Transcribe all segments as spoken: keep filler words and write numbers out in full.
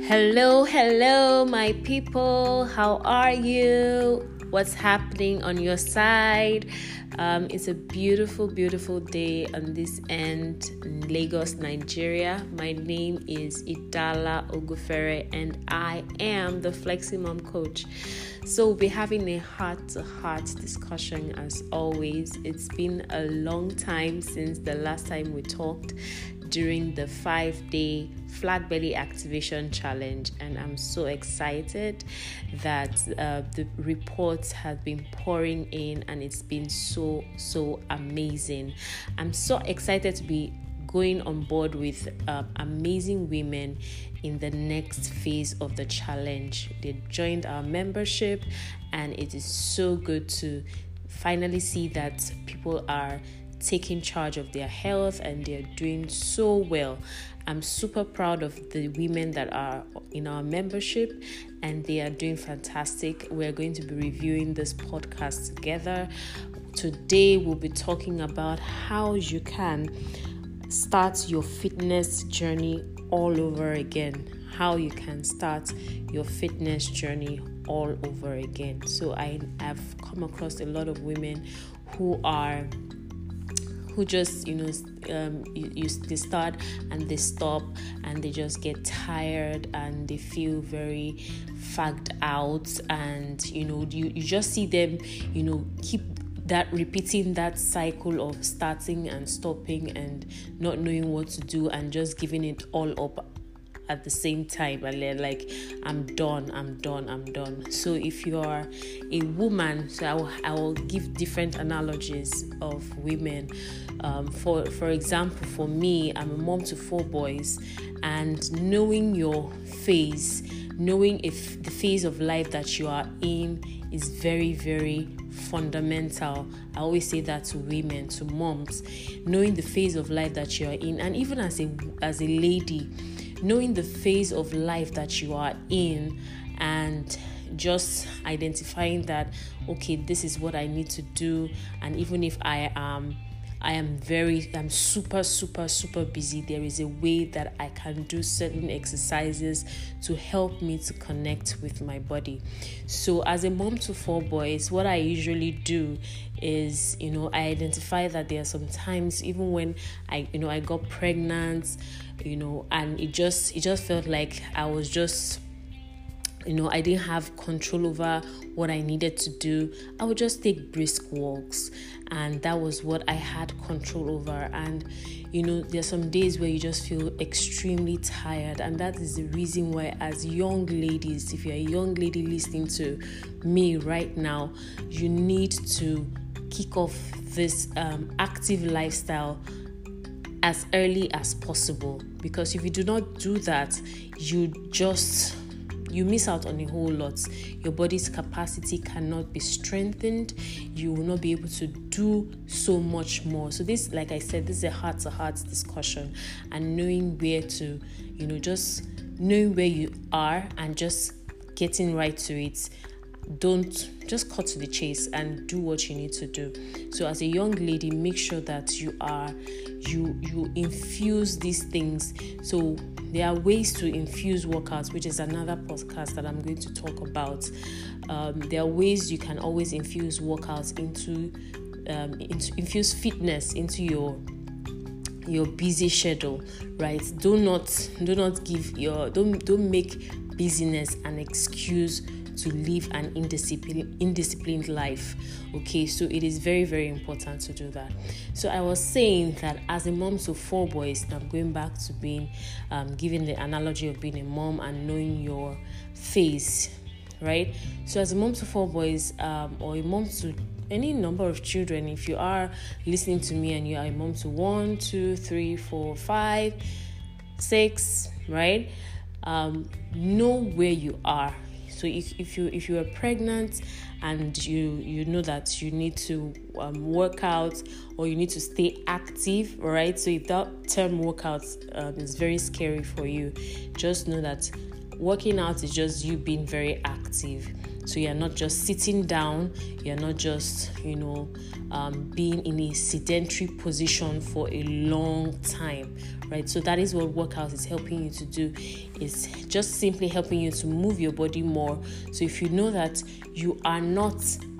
Hello, hello, my people. How are you? What's happening on your side? Um, it's a beautiful, beautiful day on this end in Lagos, Nigeria. My name is Idala Ogufere, and I am the Flexi Mom Coach. So we'll be having a heart-to-heart discussion as always. It's been a long time since the last time we talked during the five-day Flat Belly Activation Challenge, and I'm so excited that uh, the reports have been pouring in, and it's been so so amazing. I'm so excited to be going on board with uh, amazing women in the next phase of the challenge. They joined our membership, and it is so good to finally see that people are taking charge of their health and they're doing so well. I'm super proud of the women that are in our membership, and they are doing fantastic. We're going to be reviewing this podcast together. Today we'll be talking about how you can start your fitness journey all over again. How you can start your fitness journey all over again. So I have come across a lot of women who are who just, you know, um, you, you, they start and they stop and they just get tired and they feel very fagged out, and, you know, you, you just see them, you know, keep that repeating that cycle of starting and stopping and not knowing what to do and just giving it all up at the same time, and they're like, I'm done, I'm done, I'm done. So if you are a woman, so I will, I will give different analogies of women. Um, for for example, for me, I'm a mom to four boys, and knowing your phase, knowing if the phase of life that you are in is very, very fundamental. I always say that to women, to moms, knowing the phase of life that you are in, and even as a as a lady, knowing the phase of life that you are in, and just identifying that, okay, this is what I need to do. And even if I am I am very I'm super super super busy, there is a way that I can do certain exercises to help me to connect with my body. So as a mom to four boys, what I usually do is, you know, I identify that there are some times, even when I you know I got pregnant, you know, and it just it just felt like I was just, you know, I didn't have control over what I needed to do. I would just take brisk walks, and that was what I had control over. And, you know, there's some days where you just feel extremely tired, and that is the reason why, as young ladies, if you're a young lady listening to me right now, you need to kick off this um, active lifestyle as early as possible, because if you do not do that, you just you miss out on a whole lot. Your body's capacity cannot be strengthened. You will not be able to do so much more. So this, like I said, this is a heart-to-heart discussion, and knowing where to, you know, just knowing where you are and just getting right to it. Don't just cut to the chase and do what you need to do. So as a young lady, make sure that you are you you infuse these things. So there are ways to infuse workouts, which is another podcast that I'm going to talk about. Um, there are ways you can always infuse workouts into um, into infuse fitness into your your busy schedule, right? Do not do not give your don't don't make busyness an excuse to live an indisciplined, indisciplined life. Okay, so it is very, very important to do that. So I was saying that as a mom to four boys, I'm going back to being, um, giving the analogy of being a mom and knowing your phase, right? So as a mom to four boys, um, or a mom to any number of children, if you are listening to me and you are a mom to one, two, three, four, five, six, right? Um, know where you are. So if, if you if you are pregnant and you you know that you need to um, work out, or you need to stay active, all right? So if that term workout um, is very scary for you, just know that working out is just you being very active. So you're not just sitting down, you're not just, you know, um, being in a sedentary position for a long time, right? So that is what workout is helping you to do. It's just simply helping you to move your body more. So if you know that you are not,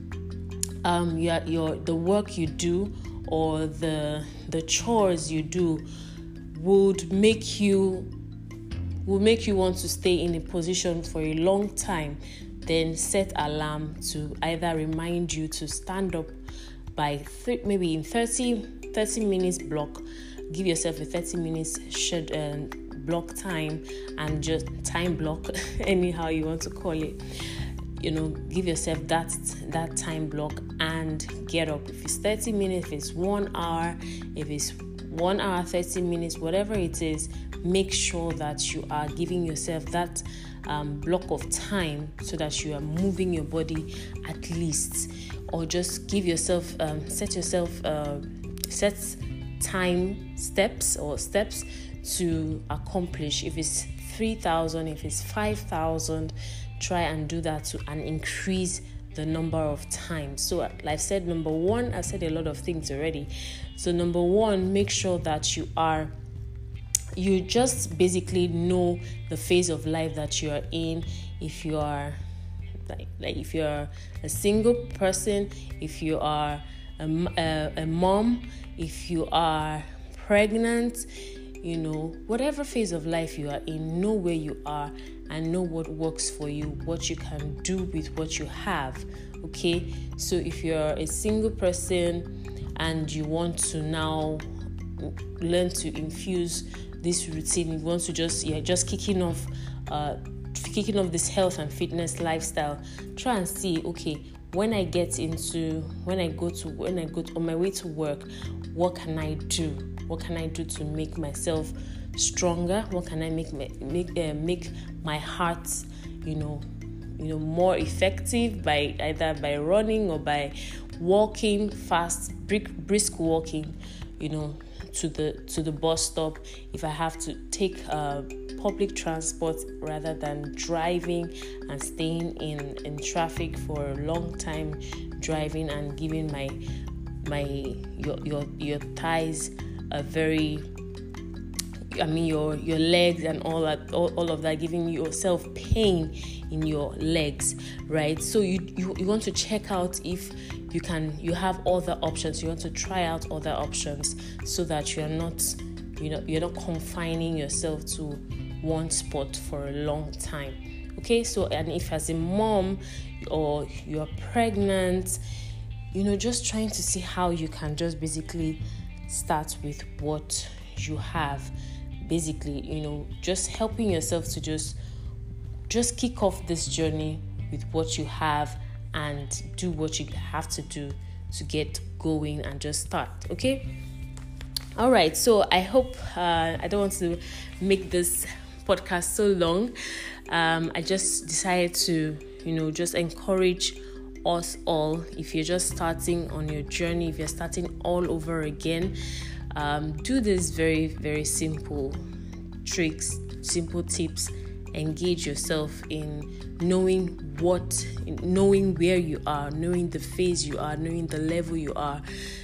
um, your your the work you do or the the chores you do would make you will make you want to stay in a position for a long time, then set alarm to either remind you to stand up by th- maybe in thirty minutes block. Give yourself a thirty minutes shed, uh, block time and just time block, anyhow you want to call it. You know, give yourself that that time block and get up. If it's thirty minutes, if it's one hour, if it's one hour, thirty minutes, whatever it is, make sure that you are giving yourself that um, block of time so that you are moving your body at least, or just give yourself, um, set yourself, uh, set time steps or steps to accomplish. If it's three thousand, if it's five thousand, try and do that to and increase the number of times. So like I said, number one, I've said a lot of things already. So number one, make sure that you are you just basically know the phase of life that you are in. If you are like, like if you're a single person, if you are a, a, a mom, if you are pregnant, you know, whatever phase of life you are in, know where you are and know what works for you, what you can do with what you have. Okay, so if you're a single person and you want to now learn to infuse this routine, you want to just yeah just kicking off uh kicking off this health and fitness lifestyle, try and see, okay, when I get into when I go to when I go to, on my way to work, what can I do? What can I do to make myself stronger? What can I make make uh, make my heart, you know, you know, more effective by either by running or by walking fast, brisk, brisk walking, you know, to the to the bus stop. If I have to take uh, public transport rather than driving and staying in, in traffic for a long time, driving and giving my my your your your thighs a very I mean your your legs and all that all, all of that, giving yourself pain in your legs, right? So you, you you want to check out if you can you have other options. You want to try out other options so that you're not you know you're not confining yourself to one spot for a long time. Okay, so and if as a mom or you're pregnant, you know, just trying to see how you can just basically start with what you have. Basically, you know, just helping yourself to just just kick off this journey with what you have and do what you have to do to get going and just start. Okay, all right, so I hope uh, I don't want to make this podcast so long. um, I just decided to, you know, just encourage us all. If you're just starting on your journey, if you're starting all over again, um, do this very very simple tricks, simple tips. Engage yourself in knowing what, knowing where you are, knowing the phase you are, knowing the level you are,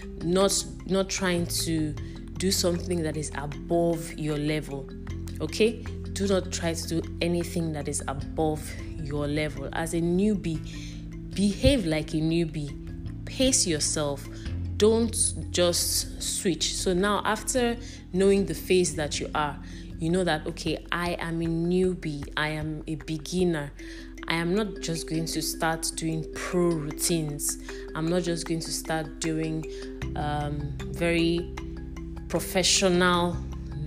not not trying to do something that is above your level. Okay, do not try to do anything that is above your level. As a newbie, behave like a newbie, pace yourself, don't just switch. So now, after knowing the phase that you are, you know that, okay, I am a newbie, I am a beginner. I am not just going to start doing pro routines. I'm not just going to start doing um, very professional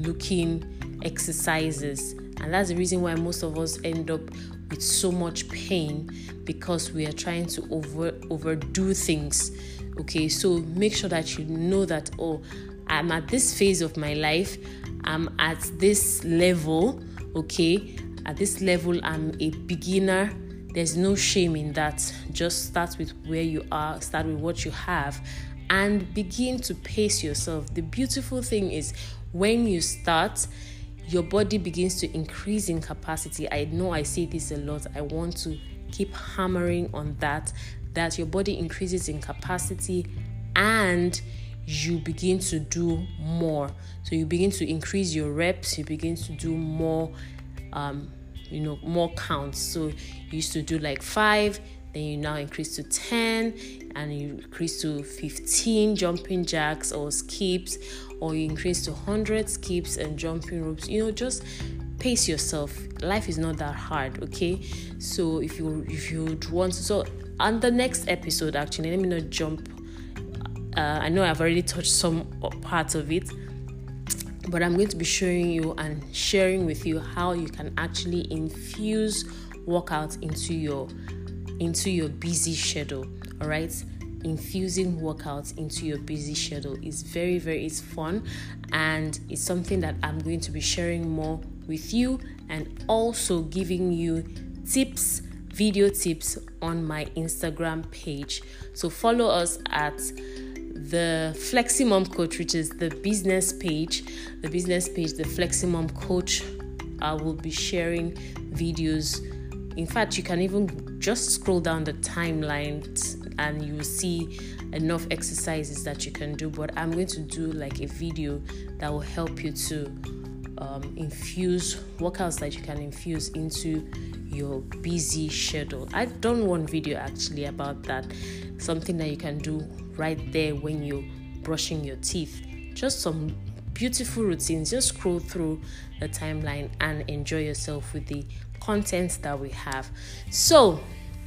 looking exercises. And that's the reason why most of us end up with so much pain, because we are trying to over overdo things. Okay, so make sure that you know that, oh, I'm at this phase of my life, I'm at this level, okay? At this level, I'm a beginner. There's no shame in that. Just start with where you are, start with what you have, and begin to pace yourself. The beautiful thing is, when you start, your body begins to increase in capacity. I know I say this a lot. I want to keep hammering on that, that your body increases in capacity and you begin to do more. So you begin to increase your reps, you begin to do more, um, you know, more counts. So you used to do like five, then you now increase to ten, and you increase to fifteen jumping jacks or skips, or you increase to one hundred skips and jumping ropes. You know, just pace yourself. Life is not that hard, okay? So if you if you want to, so on the next episode, actually, let me not jump. Uh, I know I've already touched some parts of it, but I'm going to be showing you and sharing with you how you can actually infuse workouts into your into your busy schedule. All right, infusing workouts into your busy schedule is very, very it's fun, and it's something that I'm going to be sharing more with you, and also giving you tips, video tips on my Instagram page. So follow us at the Fleximom Coach, which is the business page, the business page, the Fleximom Coach. I will be sharing videos. In fact, you can even just scroll down the timeline and you will see enough exercises that you can do. But I'm going to do like a video that will help you to um, infuse workouts that you can infuse into your busy schedule. I've done one video actually about that, something that you can do right there when you're brushing your teeth. Just some beautiful routines. Just scroll through the timeline and enjoy yourself with the content that we have. So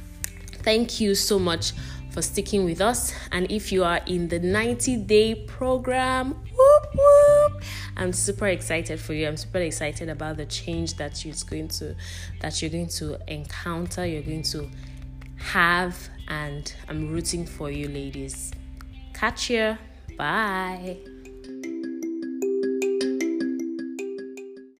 thank you so much for sticking with us. And if you are in the ninety day program, whoop, whoop, I'm super excited for you. I'm super excited about the change that you're going to that you're going to encounter, you're going to have, and I'm rooting for you, ladies. Catch you. Bye.